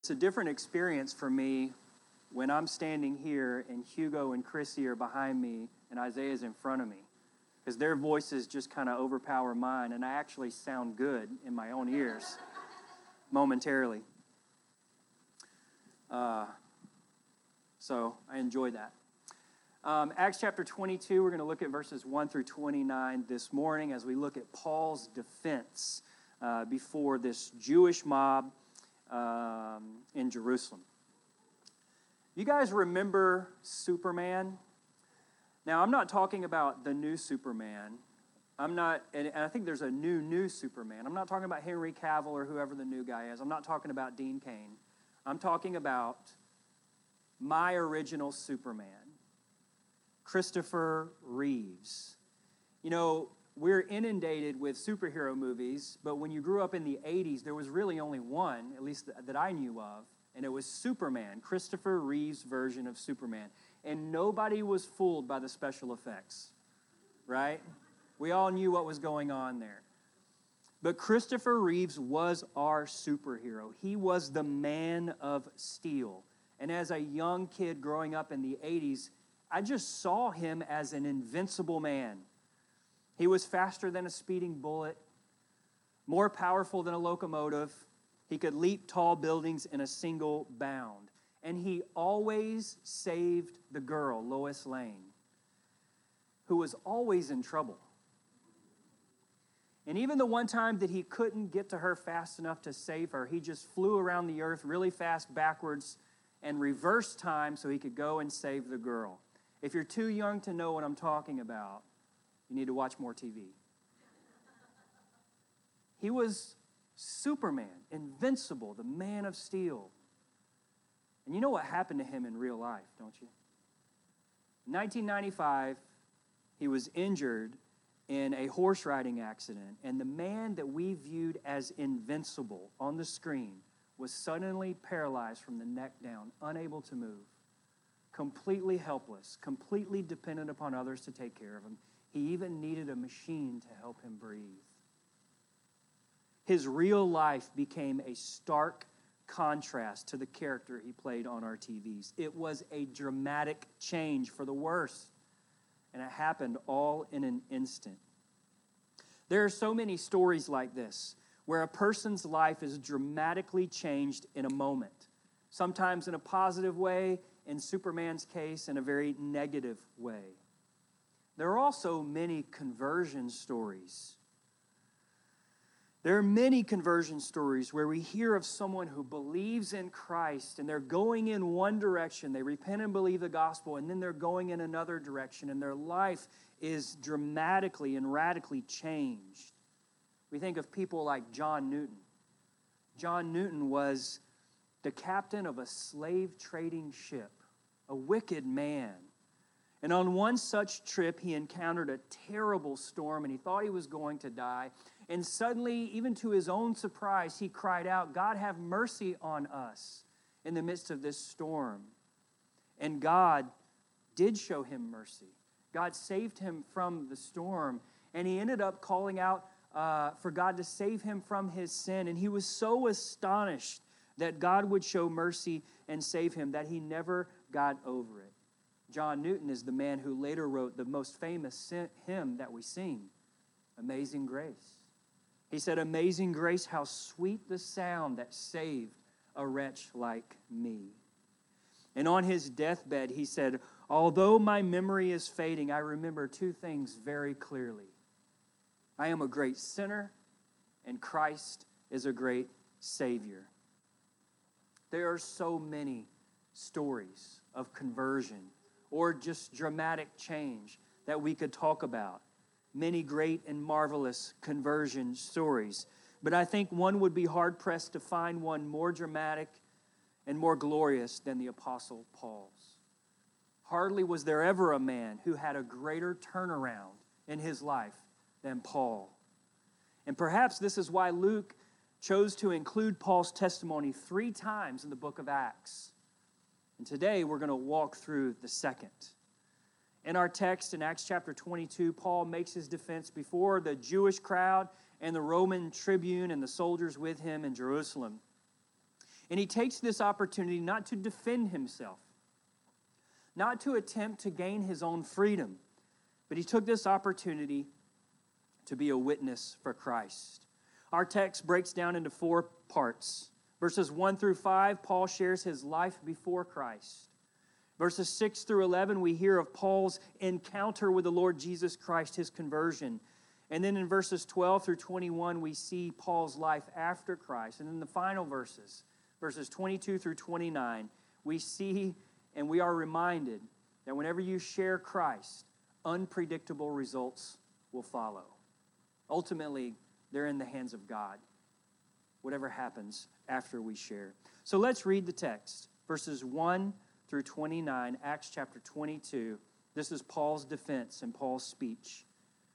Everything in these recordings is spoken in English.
It's a different experience for me when I'm standing here and Hugo and Chrissy are behind me and Isaiah's in front of me, because their voices just kind of overpower mine, and I actually sound good in my own ears momentarily. So I enjoy that. Acts chapter 22, we're going to look at verses 1 through 29 this morning as we look at Paul's defense before this Jewish mob in Jerusalem. You guys remember Superman? Now, I'm not talking about the new Superman. And I think there's a new Superman. I'm not talking about Henry Cavill or whoever the new guy is. I'm not talking about Dean Cain. I'm talking about my original Superman, Christopher Reeves. You know, we're inundated with superhero movies, but when you grew up in the 80s, there was really only one, at least that I knew of, and it was Superman, Christopher Reeves' version of Superman. And nobody was fooled by the special effects, right? We all knew what was going on there. But Christopher Reeves was our superhero. He was the Man of Steel. And as a young kid growing up in the 80s, I just saw him as an invincible man. He was faster than a speeding bullet, more powerful than a locomotive. He could leap tall buildings in a single bound. And he always saved the girl, Lois Lane, who was always in trouble. And even the one time that he couldn't get to her fast enough to save her, he just flew around the earth really fast backwards and reversed time so he could go and save the girl. If you're too young to know what I'm talking about, you need to watch more TV. He was Superman, invincible, the Man of Steel. And you know what happened to him in real life, don't you? In 1995, he was injured in a horse riding accident, and the man that we viewed as invincible on the screen was suddenly paralyzed from the neck down, unable to move, completely helpless, completely dependent upon others to take care of him. He even needed a machine to help him breathe. His real life became a stark contrast to the character he played on our TVs. It was a dramatic change for the worse, and it happened all in an instant. There are so many stories like this, where a person's life is dramatically changed in a moment, sometimes in a positive way, in Superman's case, in a very negative way. There are also many conversion stories. There are many conversion stories where we hear of someone who believes in Christ and they're going in one direction. They repent and believe the gospel, and then they're going in another direction, and their life is dramatically and radically changed. We think of people like John Newton. John Newton was the captain of a slave trading ship, a wicked man. And on one such trip, he encountered a terrible storm, and he thought he was going to die. And suddenly, even to his own surprise, he cried out, "God, have mercy on us in the midst of this storm." And God did show him mercy. God saved him from the storm, and he ended up calling out for God to save him from his sin. And he was so astonished that God would show mercy and save him that he never got over it. John Newton is the man who later wrote the most famous hymn that we sing, Amazing Grace. He said, "Amazing grace, how sweet the sound that saved a wretch like me." And on his deathbed, he said, "Although my memory is fading, I remember two things very clearly. I am a great sinner, and Christ is a great Savior." There are so many stories of conversion or just dramatic change that we could talk about. Many great and marvelous conversion stories. But I think one would be hard-pressed to find one more dramatic and more glorious than the Apostle Paul's. Hardly was there ever a man who had a greater turnaround in his life than Paul. And perhaps this is why Luke chose to include Paul's testimony 3 times in the book of Acts. And today we're going to walk through the second. In our text in Acts chapter 22, Paul makes his defense before the Jewish crowd and the Roman tribune and the soldiers with him in Jerusalem. And he takes this opportunity not to defend himself, not to attempt to gain his own freedom, but he took this opportunity to be a witness for Christ. Our text breaks down into 4 parts. Verses 1 through 5, Paul shares his life before Christ. Verses 6 through 11, we hear of Paul's encounter with the Lord Jesus Christ, his conversion. And then in verses 12 through 21, we see Paul's life after Christ. And in the final verses 22 through 29, we see and we are reminded that whenever you share Christ, unpredictable results will follow. Ultimately, they're in the hands of God, whatever happens after we share. So let's read the text, verses 1 through 29, Acts chapter 22. This is Paul's defense and Paul's speech.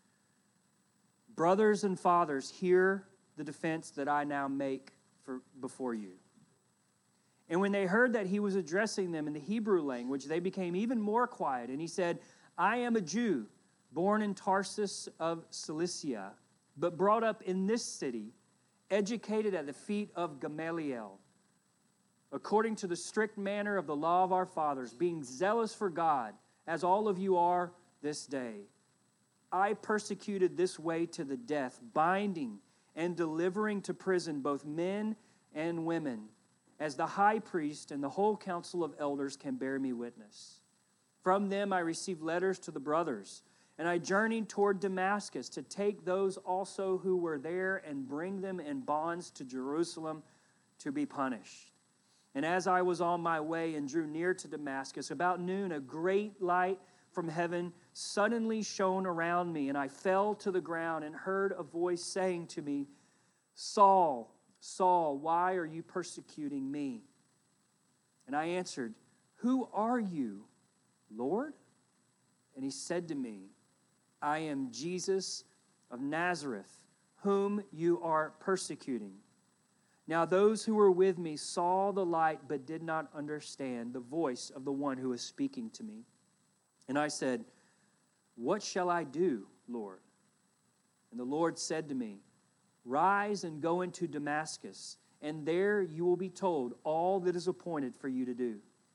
Brothers and fathers, hear the defense that I now make before you. And when they heard that he was addressing them in the Hebrew language, they became even more quiet. And he said, I am a Jew, born in Tarsus of Cilicia, but brought up in this city, educated at the feet of Gamaliel, according to the strict manner of the law of our fathers, being zealous for God, as all of you are this day. I persecuted this way to the death, binding and delivering to prison both men and women, as the high priest and the whole council of elders can bear me witness. From them I received letters to the brothers, and I journeyed toward Damascus to take those also who were there and bring them in bonds to Jerusalem to be punished. And as I was on my way and drew near to Damascus, about noon, a great light from heaven suddenly shone around me, and I fell to the ground and heard a voice saying to me, Saul, Saul, why are you persecuting me? And I answered, Who are you, Lord? And he said to me, I am Jesus of Nazareth, whom you are persecuting. Now those who were with me saw the light, but did not understand the voice of the one who was speaking to me. And I said, What shall I do, Lord? And the Lord said to me, Rise and go into Damascus, and there you will be told all that is appointed for you to do.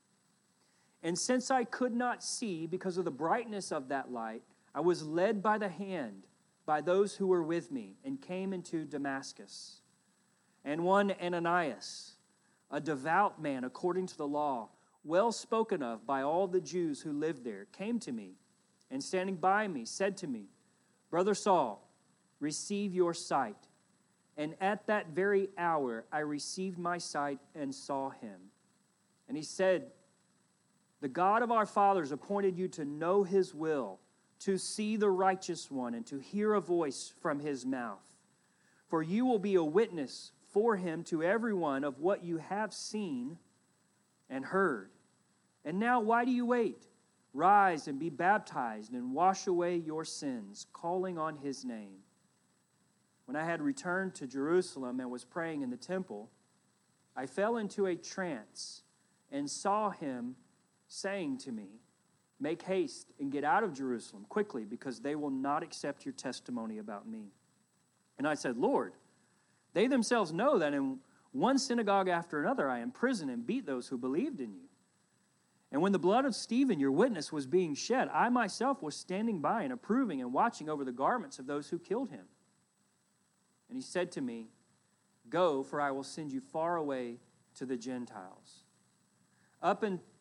And since I could not see because of the brightness of that light, I was led by the hand by those who were with me and came into Damascus. And one Ananias, a devout man according to the law, well spoken of by all the Jews who lived there, came to me and standing by me said to me, Brother Saul, receive your sight. And at that very hour I received my sight and saw him. And he said, The God of our fathers appointed you to know his will, to see the righteous one, and to hear a voice from his mouth. For you will be a witness for him to everyone of what you have seen and heard. And now why do you wait? Rise and be baptized and wash away your sins, calling on his name. When I had returned to Jerusalem and was praying in the temple, I fell into a trance and saw him saying to me, Make haste and get out of Jerusalem quickly, because they will not accept your testimony about me. And I said, Lord, they themselves know that in one synagogue after another I imprisoned and beat those who believed in you. And when the blood of Stephen, your witness, was being shed, I myself was standing by and approving and watching over the garments of those who killed him. And he said to me, Go, for I will send you far away to the Gentiles. Up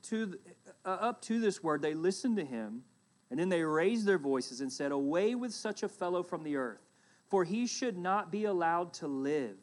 to this word they listened to him, and then they raised their voices and said, Away with such a fellow from the earth, for he should not be allowed to live.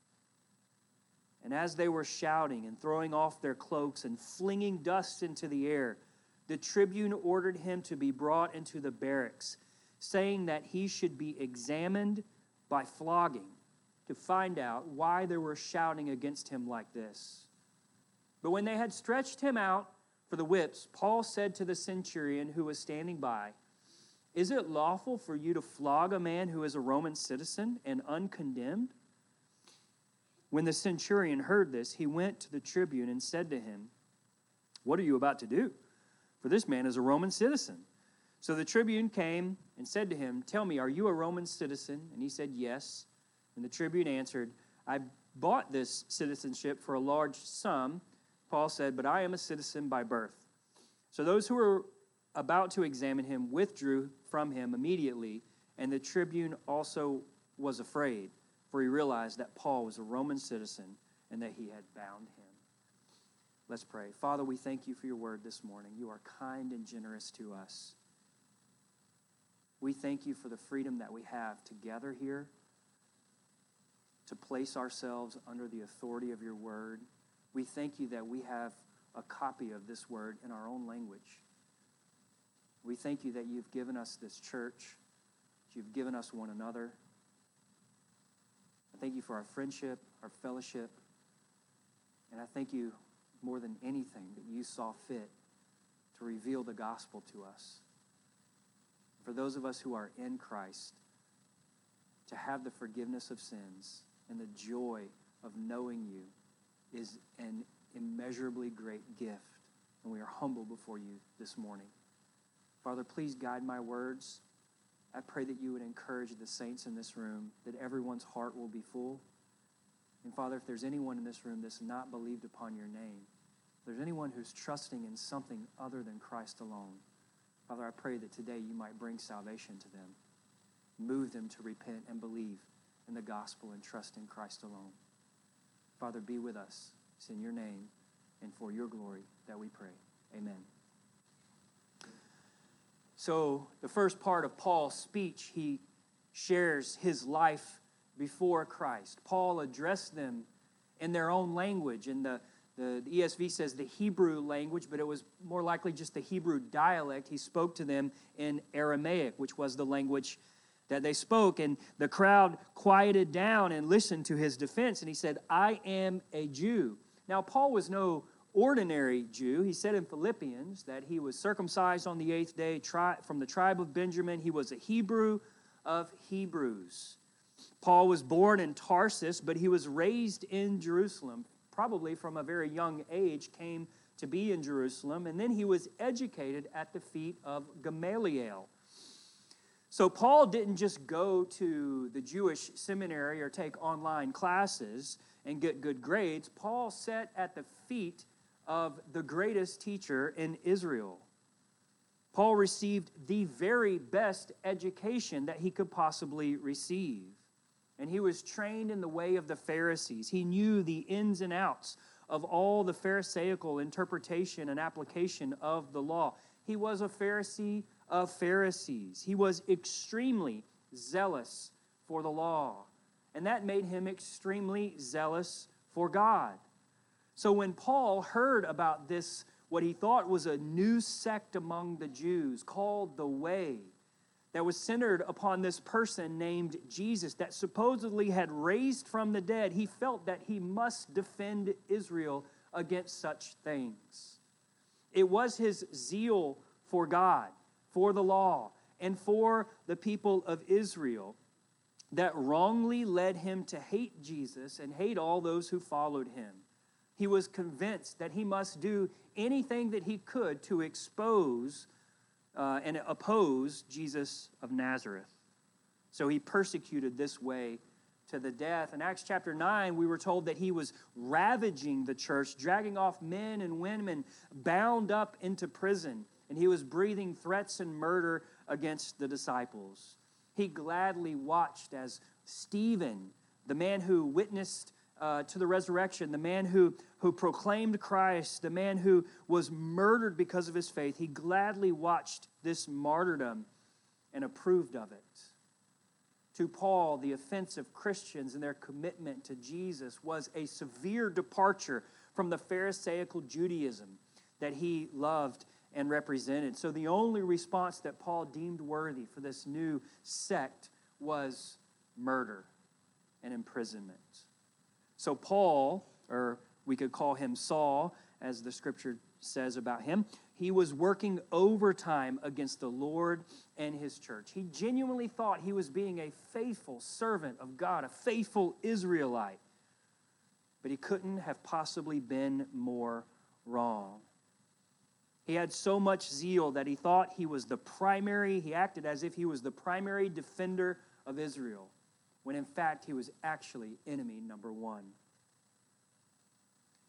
And as they were shouting and throwing off their cloaks and flinging dust into the air, the tribune ordered him to be brought into the barracks, saying that he should be examined by flogging to find out why they were shouting against him like this. But when they had stretched him out for the whips, Paul said to the centurion who was standing by, Is it lawful for you to flog a man who is a Roman citizen and uncondemned? When the centurion heard this, he went to the tribune and said to him, What are you about to do? For this man is a Roman citizen. So the tribune came and said to him, Tell me, are you a Roman citizen? And he said, Yes. And the tribune answered, I bought this citizenship for a large sum, Paul said, "But I am a citizen by birth." So those who were about to examine him withdrew from him immediately, and the tribune also was afraid, for he realized that Paul was a Roman citizen and that he had bound him. Let's pray. Father, we thank you for your word this morning. You are kind and generous to us. We thank you for the freedom that we have to gather here, to place ourselves under the authority of your word. We thank you that we have a copy of this word in our own language. We thank you that you've given us this church, that you've given us one another. I thank you for our friendship, our fellowship, and I thank you more than anything that you saw fit to reveal the gospel to us. For those of us who are in Christ, to have the forgiveness of sins and the joy of knowing you is an immeasurably great gift, and we are humble before you this morning. Father, please guide my words. I pray that you would encourage the saints in this room, that everyone's heart will be full. And Father, if there's anyone in this room that's not believed upon your name, if there's anyone who's trusting in something other than Christ alone, Father, I pray that today you might bring salvation to them, move them to repent and believe in the gospel and trust in Christ alone. Father, be with us. It's in your name and for your glory that we pray. Amen. So the first part of Paul's speech, he shares his life before Christ. Paul addressed them in their own language. And the ESV says the Hebrew language, but it was more likely just the Hebrew dialect. He spoke to them in Aramaic, which was the language that they spoke. And the crowd quieted down and listened to his defense. And he said, "I am a Jew." Now, Paul was no ordinary Jew. He said in Philippians that he was circumcised on the 8th day from the tribe of Benjamin. He was a Hebrew of Hebrews. Paul was born in Tarsus, but he was raised in Jerusalem. Probably from a very young age, came to be in Jerusalem. And then he was educated at the feet of Gamaliel. So Paul didn't just go to the Jewish seminary or take online classes and get good grades. Paul sat at the feet of the greatest teacher in Israel. Paul received the very best education that he could possibly receive. And he was trained in the way of the Pharisees. He knew the ins and outs of all the Pharisaical interpretation and application of the law. He was a Pharisee of Pharisees. He was extremely zealous for the law. And that made him extremely zealous for God. So when Paul heard about this, what he thought was a new sect among the Jews called the Way, that was centered upon this person named Jesus that supposedly had raised from the dead, he felt that he must defend Israel against such things. It was his zeal for God, for the law, and for the people of Israel that wrongly led him to hate Jesus and hate all those who followed him. He was convinced that he must do anything that he could to expose and oppose Jesus of Nazareth. So he persecuted this way to the death. In Acts chapter 9, we were told that he was ravaging the church, dragging off men and women bound up into prison, and he was breathing threats and murder against the disciples. He gladly watched as Stephen, the man who witnessed to the resurrection, the man who proclaimed Christ, the man who was murdered because of his faith, he gladly watched this martyrdom and approved of it. To Paul, the offense of Christians and their commitment to Jesus was a severe departure from the Pharisaical Judaism that he loved and represented. So the only response that Paul deemed worthy for this new sect was murder and imprisonment. So Paul, or we could call him Saul, as the scripture says about him, he was working overtime against the Lord and his church. He genuinely thought he was being a faithful servant of God, a faithful Israelite. But he couldn't have possibly been more wrong. He had so much zeal that he thought he acted as if he was the primary defender of Israel, when in fact he was actually enemy number one.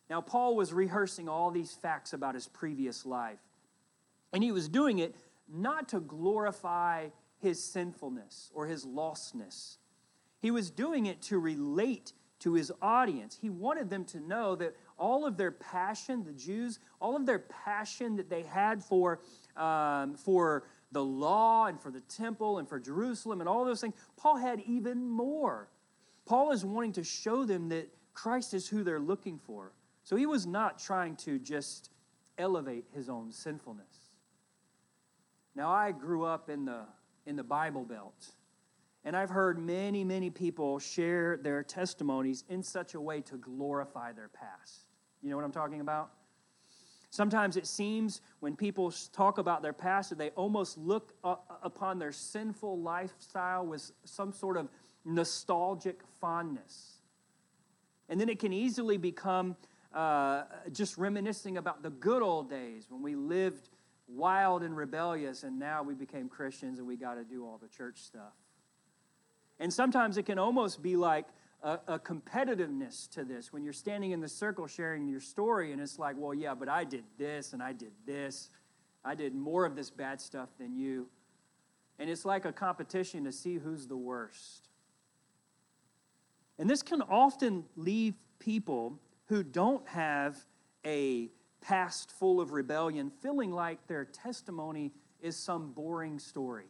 Now, Paul was rehearsing all these facts about his previous life, and he was doing it not to glorify his sinfulness or his lostness. He was doing it to relate to his audience. He wanted them to know that all of their passion, the Jews, all of their passion that they had for the law and for the temple and for Jerusalem and all those things, Paul had even more. Paul is wanting to show them that Christ is who they're looking for. So he was not trying to just elevate his own sinfulness. Now, I grew up in the Bible Belt, and I've heard many, many people share their testimonies in such a way to glorify their past. You know what I'm talking about? Sometimes it seems when people talk about their past that they almost look upon their sinful lifestyle with some sort of nostalgic fondness. And then it can easily become just reminiscing about the good old days when we lived wild and rebellious, and now we became Christians and we got to do all the church stuff. And sometimes it can almost be like a competitiveness to this when you're standing in the circle sharing your story, and it's like, well, yeah, but I did this and I did this. I did more of this bad stuff than you. And it's like a competition to see who's the worst. And this can often leave people who don't have a past full of rebellion feeling like their testimony is some boring story.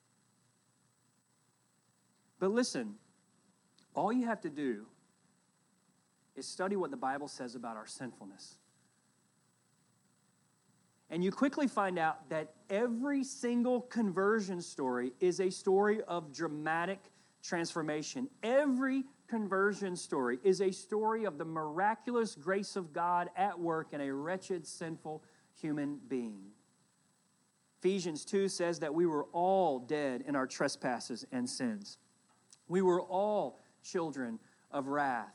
But listen, all you have to do is study what the Bible says about our sinfulness. And you quickly find out that every single conversion story is a story of dramatic transformation. Every conversion story is a story of the miraculous grace of God at work in a wretched, sinful human being. Ephesians 2 says that we were all dead in our trespasses and sins. We were all children of wrath.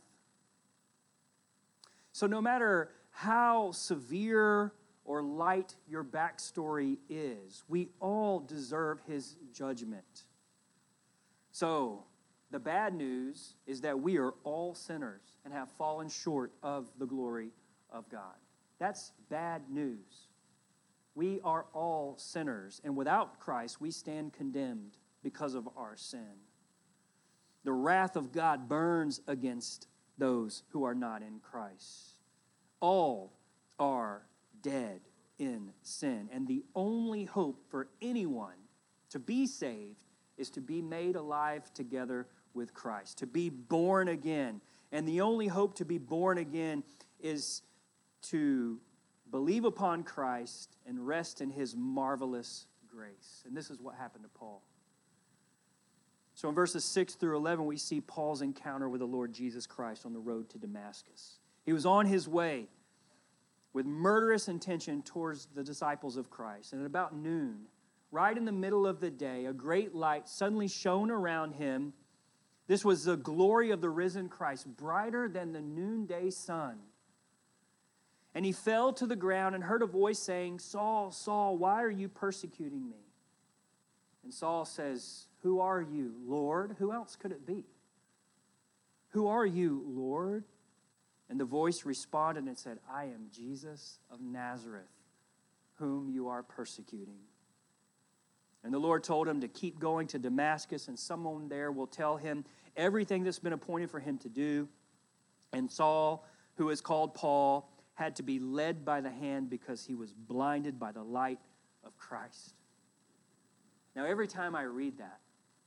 So no matter how severe or light your backstory is, we all deserve his judgment. So the bad news is that we are all sinners and have fallen short of the glory of God. That's bad news. We are all sinners, and without Christ, we stand condemned because of our sin. The wrath of God burns against those who are not in Christ. All are dead in sin, and the only hope for anyone to be saved is to be made alive together with Christ, to be born again. And the only hope to be born again is to believe upon Christ and rest in his marvelous grace. And this is what happened to Paul. So in verses 6 through 11, we see Paul's encounter with the Lord Jesus Christ on the road to Damascus. He was on his way with murderous intention towards the disciples of Christ. And at about noon, right in the middle of the day, a great light suddenly shone around him. This was the glory of the risen Christ, brighter than the noonday sun. And he fell to the ground and heard a voice saying, "Saul, Saul, why are you persecuting me?" And Saul says, "Who are you, Lord?" Who else could it be? "Who are you, Lord?" And the voice responded and said, "I am Jesus of Nazareth, whom you are persecuting." And the Lord told him to keep going to Damascus, and someone there will tell him everything that's been appointed for him to do. And Saul, who is called Paul, had to be led by the hand because he was blinded by the light of Christ. Now, every time I read that,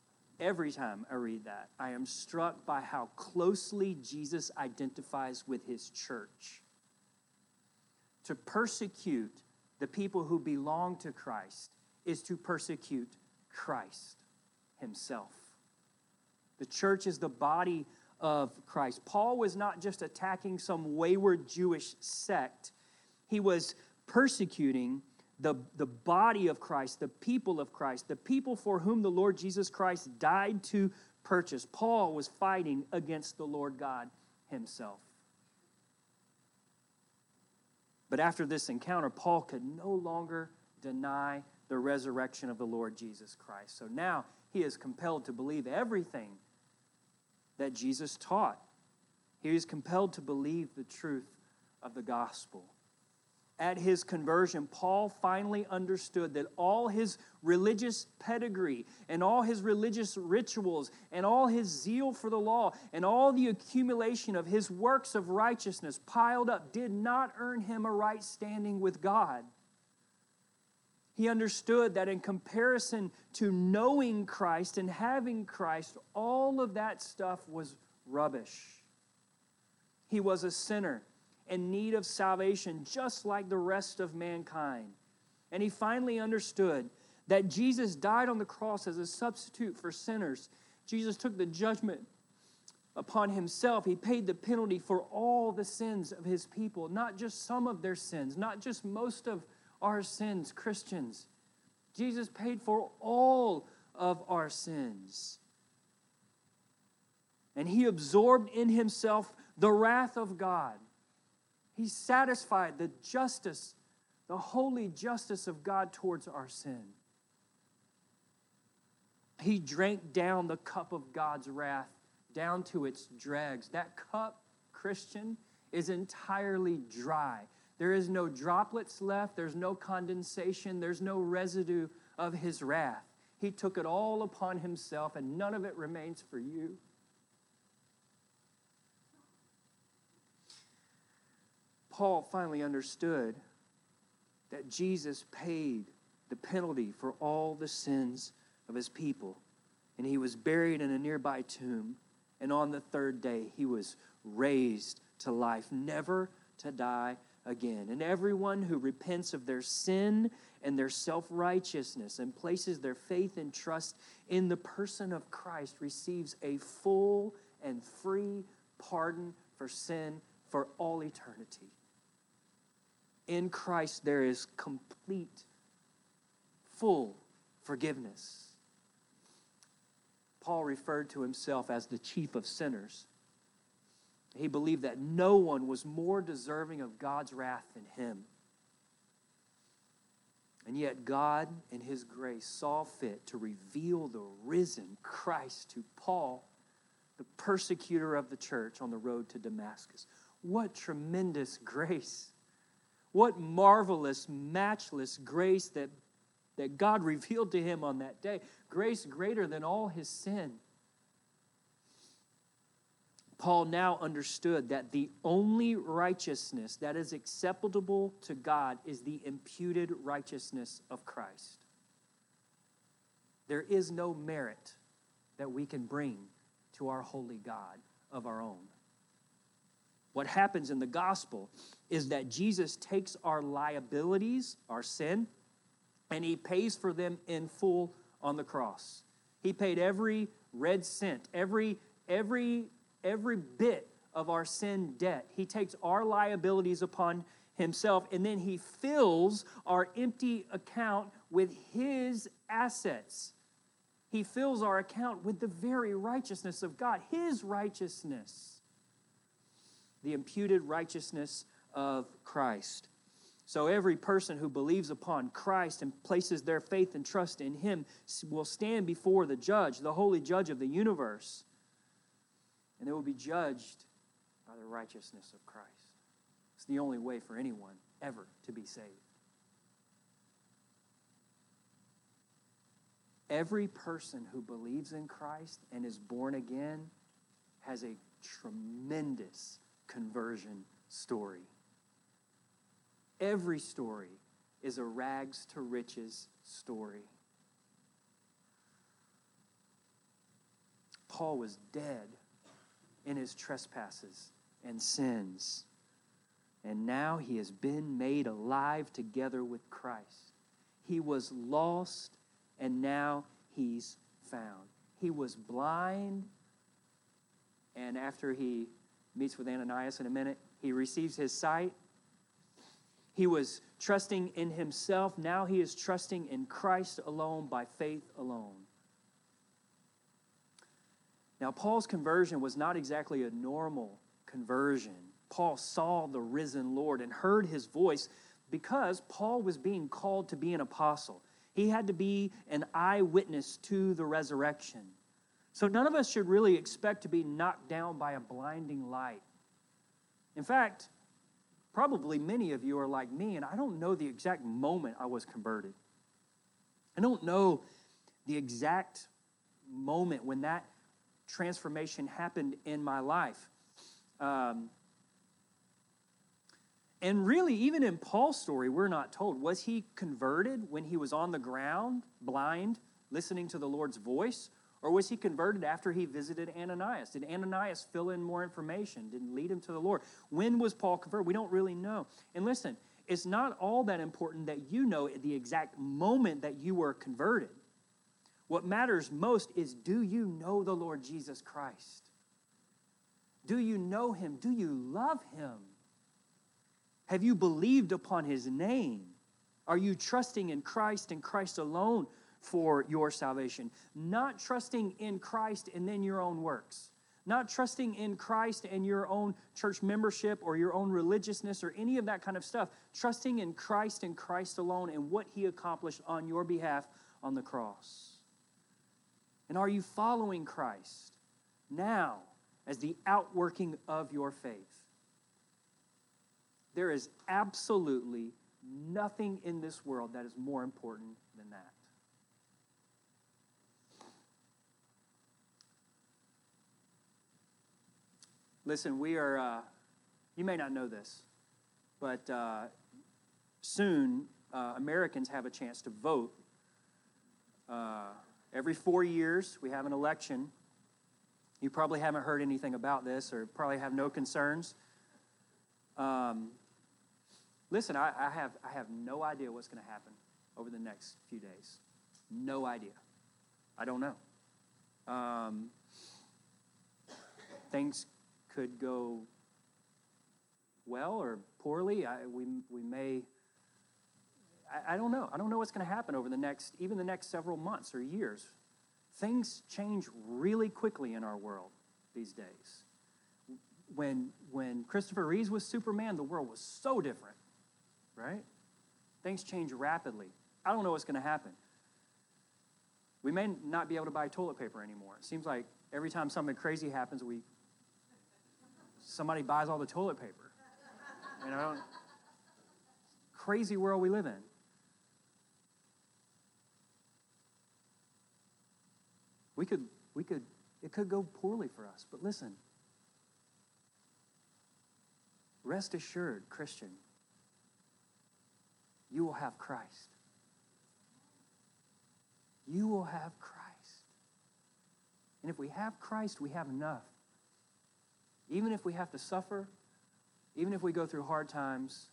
I am struck by how closely Jesus identifies with his church. To persecute the people who belong to Christ is to persecute Christ himself. The church is the body of Christ. Paul was not just attacking some wayward Jewish sect. He was persecuting the body of Christ, the people of Christ, the people for whom the Lord Jesus Christ died to purchase. Paul was fighting against the Lord God himself. But after this encounter, Paul could no longer deny the resurrection of the Lord Jesus Christ. So now he is compelled to believe everything that Jesus taught. He is compelled to believe the truth of the gospel. At his conversion, Paul finally understood that all his religious pedigree and all his religious rituals and all his zeal for the law and all the accumulation of his works of righteousness piled up did not earn him a right standing with God. He understood that in comparison to knowing Christ and having Christ, all of that stuff was rubbish. He was a sinner in need of salvation, just like the rest of mankind. And he finally understood that Jesus died on the cross as a substitute for sinners. Jesus took the judgment upon himself. He paid the penalty for all the sins of his people, not just some of their sins, not just most of our sins, Christians. Jesus paid for all of our sins. And he absorbed in himself the wrath of God. He satisfied the justice, the holy justice of God towards our sin. He drank down the cup of God's wrath down to its dregs. That cup, Christian, is entirely dry. There is no droplets left. There's no condensation. There's no residue of his wrath. He took it all upon himself, and none of it remains for you. Paul finally understood that Jesus paid the penalty for all the sins of his people. And he was buried in a nearby tomb. And on the third day, he was raised to life, never to die again. And everyone who repents of their sin and their self-righteousness and places their faith and trust in the person of Christ receives a full and free pardon for sin for all eternity. In Christ, there is complete, full forgiveness. Paul referred to himself as the chief of sinners. He believed that no one was more deserving of God's wrath than him. And yet God, in his grace, saw fit to reveal the risen Christ to Paul, the persecutor of the church on the road to Damascus. What tremendous grace! What marvelous, matchless grace that God revealed to him on that day. Grace greater than all his sin. Paul now understood that the only righteousness that is acceptable to God is the imputed righteousness of Christ. There is no merit that we can bring to our holy God of our own. What happens in the gospel is that Jesus takes our liabilities, our sin, and he pays for them in full on the cross. He paid every red cent, every bit of our sin debt. He takes our liabilities upon himself, and then he fills our empty account with his assets. He fills our account with the very righteousness of God, his righteousness. The imputed righteousness of Christ. So every person who believes upon Christ and places their faith and trust in him will stand before the judge, the holy judge of the universe. And they will be judged by the righteousness of Christ. It's the only way for anyone ever to be saved. Every person who believes in Christ and is born again has a tremendous conversion story. Every story is a rags to riches story. Paul was dead in his trespasses and sins, and now he has been made alive together with Christ. He was lost, and now he's found. He was blind, and after he meets with Ananias in a minute, he receives his sight. He was trusting in himself. Now he is trusting in Christ alone by faith alone. Now, Paul's conversion was not exactly a normal conversion. Paul saw the risen Lord and heard his voice because Paul was being called to be an apostle. He had to be an eyewitness to the resurrection. So none of us should really expect to be knocked down by a blinding light. In fact, Probably many of you are like me, and I don't know the exact moment I was converted. I don't know the exact moment when that transformation happened in my life. And really, even in Paul's story, we're not told. Was he converted when he was on the ground, blind, listening to the Lord's voice? Or was he converted after he visited Ananias? Did Ananias fill in more information? Did lead him to the Lord? When was Paul converted? We don't really know. And listen, it's not all that important that you know the exact moment that you were converted. What matters most is, do you know the Lord Jesus Christ? Do you know him? Do you love him? Have you believed upon his name? Are you trusting in Christ and Christ alone for your salvation? Not trusting in Christ and then your own works. Not trusting in Christ and your own church membership or your own religiousness or any of that kind of stuff. Trusting in Christ and Christ alone and what he accomplished on your behalf on the cross. And are you following Christ now as the outworking of your faith? There is absolutely nothing in this world that is more important than that. Listen, we are, you may not know this, but soon Americans have a chance to vote. Every 4 years, we have an election. You probably haven't heard anything about this or probably have no concerns. Listen, I have no idea what's going to happen over the next few days. No idea. I don't know. Things could go well or poorly. We may. I don't know. I don't know what's going to happen over the next several months or years. Things change really quickly in our world these days. When Christopher Reeves was Superman, the world was so different, right? Things change rapidly. I don't know what's going to happen. We may not be able to buy toilet paper anymore. It seems like every time something crazy happens, somebody buys all the toilet paper. You know, crazy world we live in. It could go poorly for us, but listen. Rest assured, Christian, you will have Christ. You will have Christ. And if we have Christ, we have enough. Even if we have to suffer, even if we go through hard times,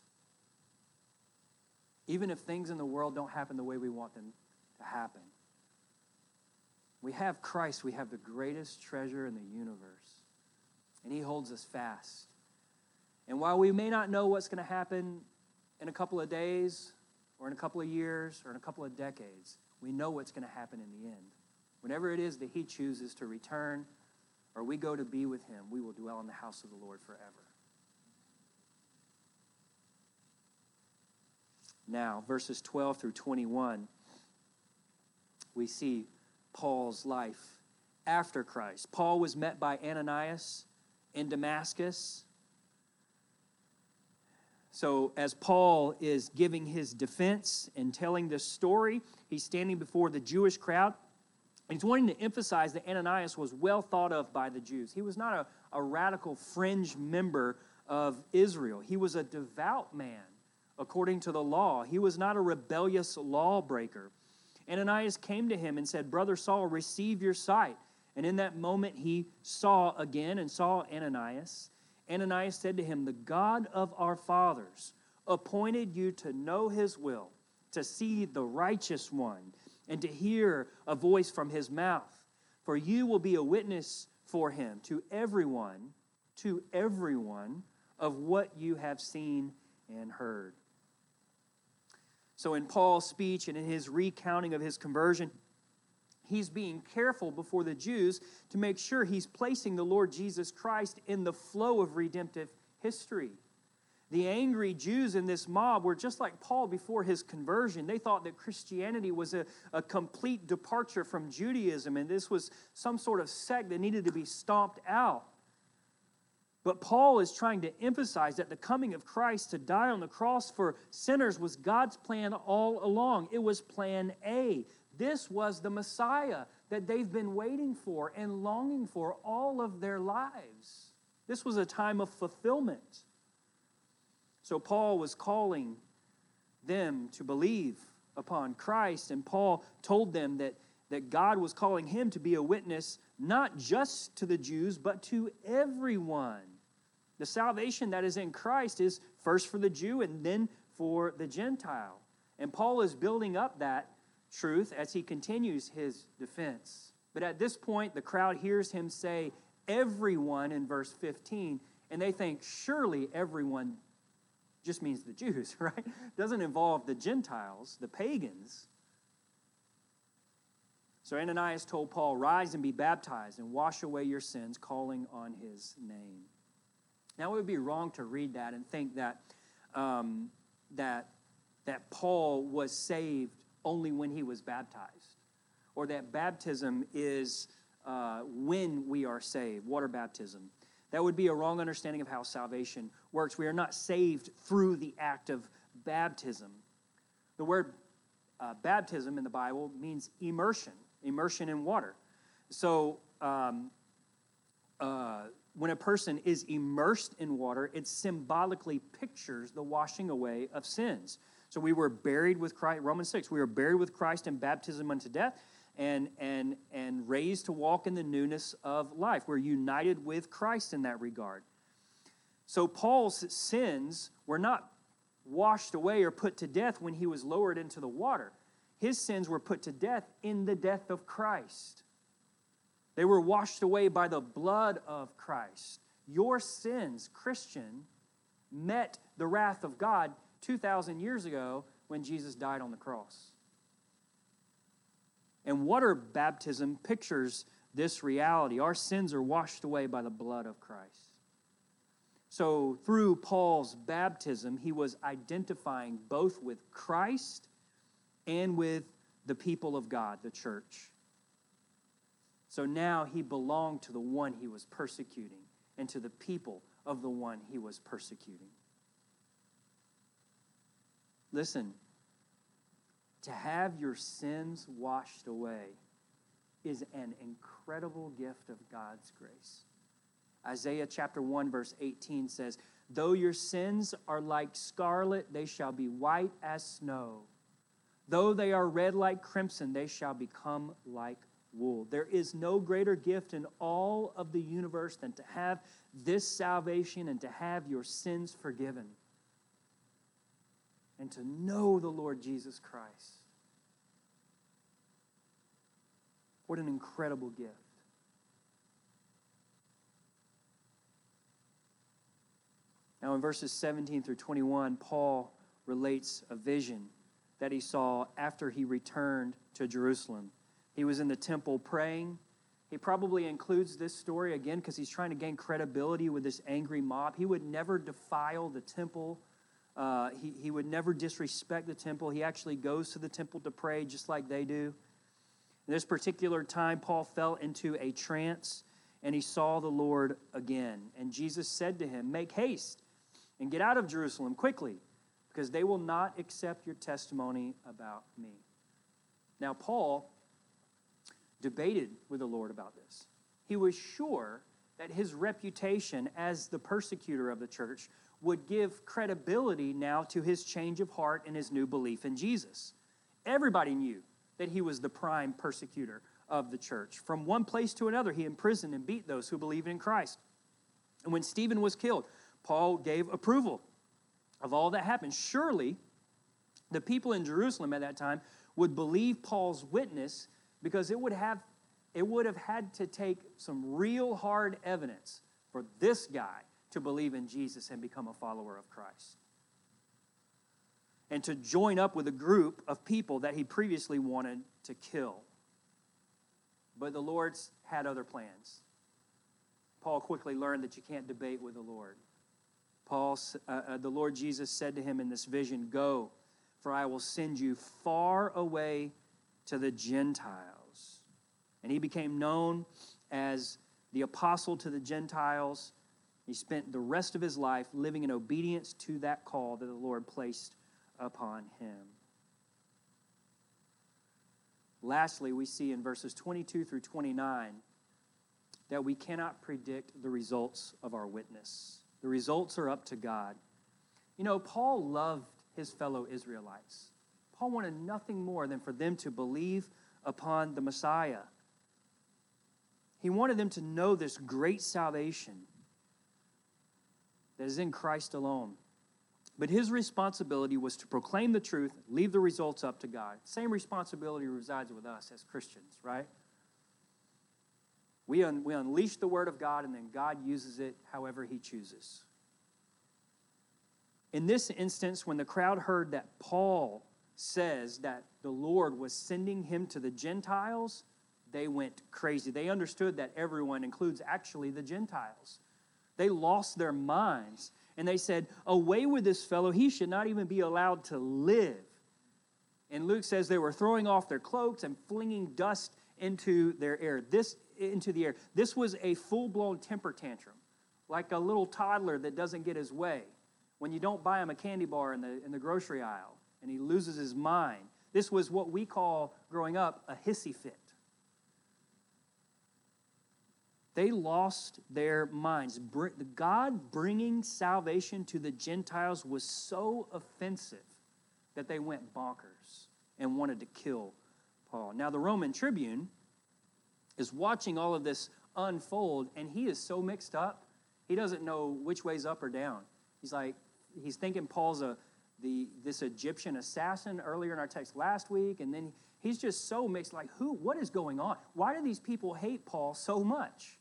even if things in the world don't happen the way we want them to happen, we have Christ, we have the greatest treasure in the universe. And he holds us fast. And while we may not know what's going to happen in a couple of days or in a couple of years or in a couple of decades, we know what's going to happen in the end. Whenever it is that he chooses to return or we go to be with him, we will dwell in the house of the Lord forever. Now, verses 12 through 21, we see Paul's life after Christ. Paul was met by Ananias in Damascus. So as Paul is giving his defense and telling this story, he's standing before the Jewish crowd. And he's wanting to emphasize that Ananias was well thought of by the Jews. He was not a radical fringe member of Israel. He was a devout man according to the law. He was not a rebellious lawbreaker. Ananias came to him and said, "Brother Saul, receive your sight." And in that moment he saw again and saw Ananias. Ananias said to him, "The God of our fathers appointed you to know his will, to see the righteous one, and to hear a voice from his mouth. For you will be a witness for him to everyone of what you have seen and heard." So in Paul's speech and in his recounting of his conversion, he's being careful before the Jews to make sure he's placing the Lord Jesus Christ in the flow of redemptive history. The angry Jews in this mob were just like Paul before his conversion. They thought that Christianity was a complete departure from Judaism, and this was some sort of sect that needed to be stomped out. But Paul is trying to emphasize that the coming of Christ to die on the cross for sinners was God's plan all along. It was plan A. This was the Messiah that they've been waiting for and longing for all of their lives. This was a time of fulfillment. So Paul was calling them to believe upon Christ, and Paul told them that God was calling him to be a witness not just to the Jews, but to everyone. The salvation that is in Christ is first for the Jew and then for the Gentile. And Paul is building up that truth as he continues his defense. But at this point, the crowd hears him say, everyone in verse 15, and they think, surely everyone just means the Jews, right? Doesn't involve the Gentiles, the pagans. So Ananias told Paul, rise and be baptized and wash away your sins, calling on his name. Now, it would be wrong to read that and think that that Paul was saved only when he was baptized, or that baptism is when we are saved, water baptism. That would be a wrong understanding of how salvation works. We are not saved through the act of baptism. The word baptism in the Bible means immersion in water. So when a person is immersed in water, it symbolically pictures the washing away of sins. So we were buried with Christ, Romans 6, we were buried with Christ in baptism unto death and raised to walk in the newness of life. We're united with Christ in that regard. So Paul's sins were not washed away or put to death when he was lowered into the water. His sins were put to death in the death of Christ. They were washed away by the blood of Christ. Your sins, Christian, met the wrath of God 2,000 years ago when Jesus died on the cross. And water baptism pictures this reality. Our sins are washed away by the blood of Christ. So through Paul's baptism, he was identifying both with Christ and with the people of God, the church. So now he belonged to the one he was persecuting and to the people of the one he was persecuting. Listen, to have your sins washed away is an incredible gift of God's grace. Isaiah chapter 1 verse 18 says, though your sins are like scarlet, they shall be white as snow. Though they are red like crimson, they shall become like wool. There is no greater gift in all of the universe than to have this salvation and to have your sins forgiven and to know the Lord Jesus Christ. What an incredible gift. Now in verses 17 through 21, Paul relates a vision that he saw after he returned to Jerusalem. He was in the temple praying. He probably includes this story again because he's trying to gain credibility with this angry mob. He would never defile the temple. He would never disrespect the temple. He actually goes to the temple to pray just like they do. In this particular time, Paul fell into a trance and he saw the Lord again. And Jesus said to him, make haste and get out of Jerusalem quickly, because they will not accept your testimony about me. Now, Paul debated with the Lord about this. He was sure that his reputation as the persecutor of the church would give credibility now to his change of heart and his new belief in Jesus. Everybody knew that he was the prime persecutor of the church. From one place to another, he imprisoned and beat those who believed in Christ. And when Stephen was killed, Paul gave approval of all that happened. Surely, the people in Jerusalem at that time would believe Paul's witness because it would have had to take some real hard evidence for this guy to believe in Jesus and become a follower of Christ. And to join up with a group of people that he previously wanted to kill. But the Lord's had other plans. Paul quickly learned that you can't debate with the Lord. The Lord Jesus said to him in this vision, go, for I will send you far away to the Gentiles. And he became known as the apostle to the Gentiles He spent the rest of his life living in obedience to that call that the Lord placed upon him. Lastly, we see in verses 22 through 29 that we cannot predict the results of our witness. The results are up to God. You know, Paul loved his fellow Israelites. Paul wanted nothing more than for them to believe upon the Messiah. He wanted them to know this great salvation that is in Christ alone. But his responsibility was to proclaim the truth, leave the results up to God. Same responsibility resides with us as Christians, right? We unleash the word of God, and then God uses it however he chooses. In this instance, when the crowd heard that Paul says that the Lord was sending him to the Gentiles, they went crazy. They understood that everyone includes actually the Gentiles. They lost their minds, and they said, away with this fellow. He should not even be allowed to live. And Luke says they were throwing off their cloaks and flinging dust into the air. This was a full-blown temper tantrum, like a little toddler that doesn't get his way when you don't buy him a candy bar in the grocery aisle, and he loses his mind. This was what we call, growing up, a hissy fit. They lost their minds. God bringing salvation to the Gentiles was so offensive that they went bonkers and wanted to kill Paul. Now, the Roman tribune is watching all of this unfold, and he is so mixed up, he doesn't know which way's up or down. He's thinking Paul's this Egyptian assassin earlier in our text last week, and then he's just so mixed, like, what is going on? Why do these people hate Paul so much?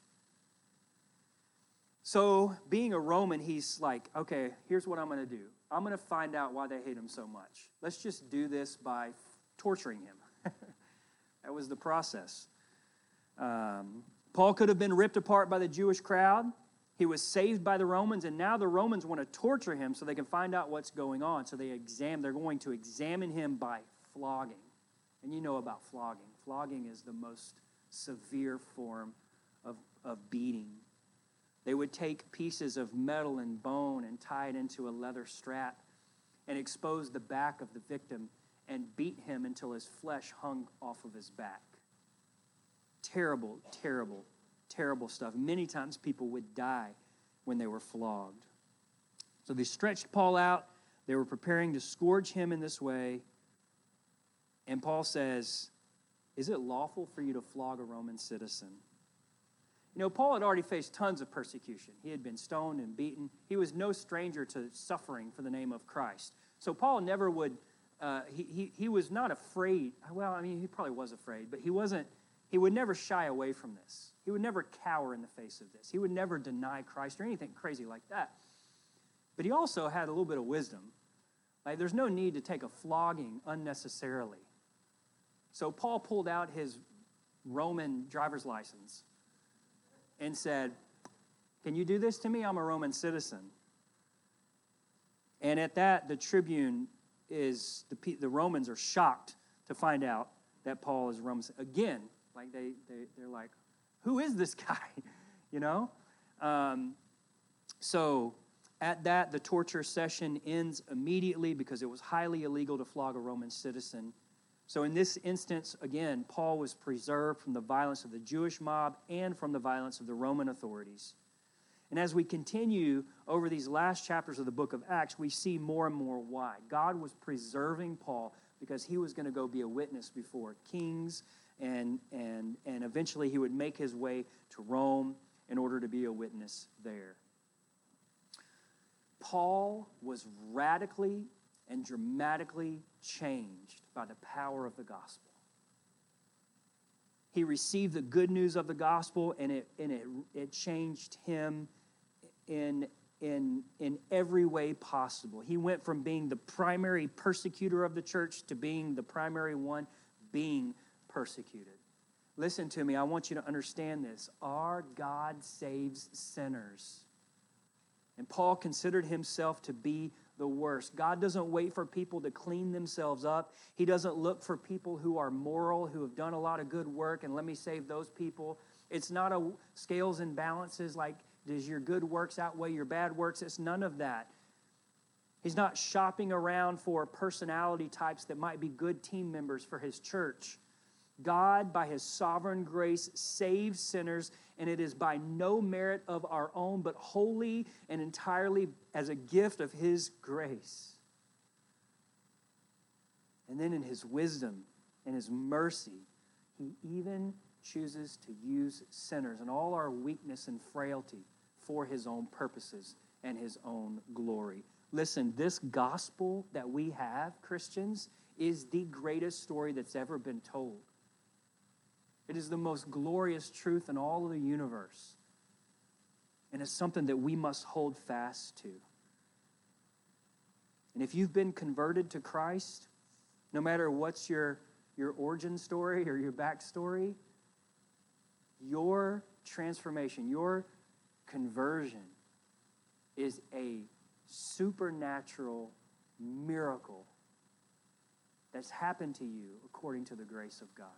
So, being a Roman, he's like, okay, here's what I'm going to do. I'm going to find out why they hate him so much. Let's just do this by torturing him. That was the process. Paul could have been ripped apart by the Jewish crowd. He was saved by the Romans, and now the Romans want to torture him so they can find out what's going on. So they're going to examine him by flogging. And you know about flogging. Flogging is the most severe form of beating. They would take pieces of metal and bone and tie it into a leather strap and expose the back of the victim and beat him until his flesh hung off of his back. Terrible, terrible, terrible stuff. Many times people would die when they were flogged. So they stretched Paul out. They were preparing to scourge him in this way. And Paul says, is it lawful for you to flog a Roman citizen? You know, Paul had already faced tons of persecution. He had been stoned and beaten. He was no stranger to suffering for the name of Christ. So Paul never would, he was not afraid. Well, I mean, he probably was afraid, but he would never shy away from this. He would never cower in the face of this. He would never deny Christ or anything crazy like that. But he also had a little bit of wisdom. Like, there's no need to take a flogging unnecessarily. So Paul pulled out his Roman driver's license and said, can you do this to me? I'm a Roman citizen. And at that, the tribune the Romans are shocked to find out that Paul is Roman. Again, like they're like, who is this guy? You know? So at that, the torture session ends immediately because it was highly illegal to flog a Roman citizen. So in this instance, again, Paul was preserved from the violence of the Jewish mob and from the violence of the Roman authorities. And as we continue over these last chapters of the book of Acts, we see more and more why. God was preserving Paul because he was going to go be a witness before kings, and eventually he would make his way to Rome in order to be a witness there. Paul was radically and dramatically changed by the power of the gospel. He received the good news of the gospel, and it changed him in every way possible. He went from being the primary persecutor of the church to being the primary one being persecuted. Listen to me, I want you to understand this. Our God saves sinners. And Paul considered himself to be the worst. God doesn't wait for people to clean themselves up. He doesn't look for people who are moral, who have done a lot of good work, and let me save those people. It's not a scales and balances like Does your good works outweigh your bad works? It's none of that. He's not shopping around for personality types that might be good team members for his church. God, by his sovereign grace, saves sinners, and it is by no merit of our own, but wholly and entirely as a gift of his grace. And then in his wisdom and his mercy, he even chooses to use sinners and all our weakness and frailty for his own purposes and his own glory. Listen, this gospel that we have, Christians, is the greatest story that's ever been told. It is the most glorious truth in all of the universe. And it's something that we must hold fast to. And if you've been converted to Christ, no matter what's your origin story or your backstory, your transformation, your conversion is a supernatural miracle that's happened to you according to the grace of God.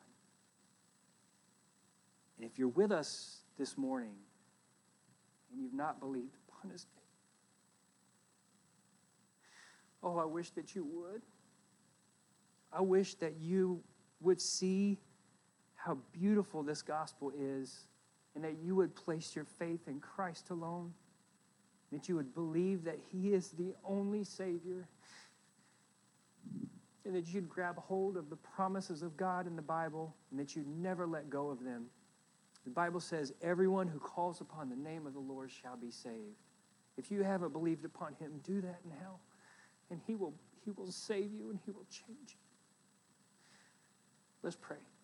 And if you're with us this morning and you've not believed upon his name, oh, I wish that you would. I wish that you would see how beautiful this gospel is and that you would place your faith in Christ alone, that you would believe that he is the only Savior, and that you'd grab hold of the promises of God in the Bible and that you'd never let go of them. The Bible says, everyone who calls upon the name of the Lord shall be saved. If you haven't believed upon him, do that now, and he will save you and he will change you. Let's pray.